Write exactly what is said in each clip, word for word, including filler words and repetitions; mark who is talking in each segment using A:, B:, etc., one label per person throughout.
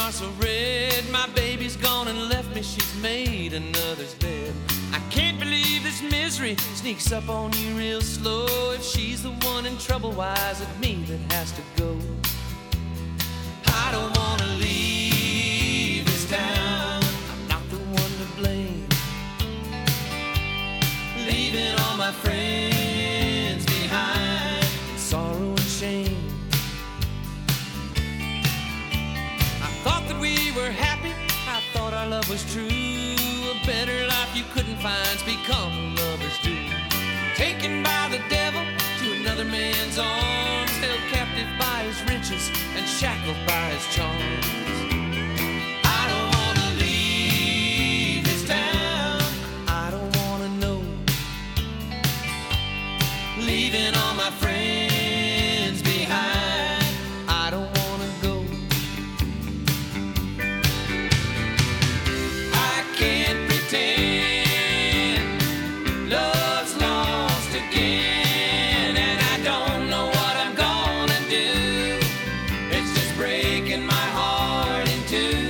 A: are so red. My baby's gone and left me, she's made another's bed. I can't believe this misery sneaks up on you real slow. If she's the one in trouble, why is it me that has to go? I don't wanna leave this town, I'm not the one to blame. Leaving all my friends behind in sorrow and shame. I thought that we were happy, I thought our love was true. A better life you couldn't find's become lovers do. Taken by the devil to another man's arms, held captive by his riches and shackled by his charms. I don't wanna leave this town, I don't wanna know. Leaving all my friends behind, I don't wanna go. I can't pretend love's lost again, and I don't know what I'm gonna do. It's just breaking my heart in two.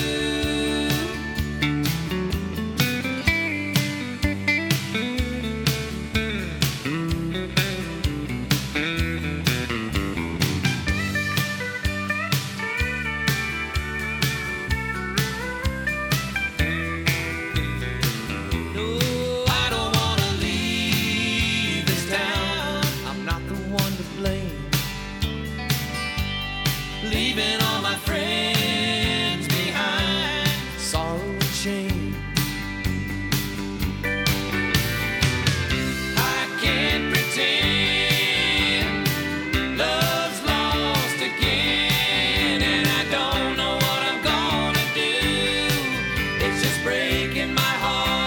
A: No, I don't wanna leave this town, I'm not the one to blame. Leaving all my friends behind, sorrow and shame. I can't pretend love's lost again, and I don't know what I'm gonna do. It's just breaking my heart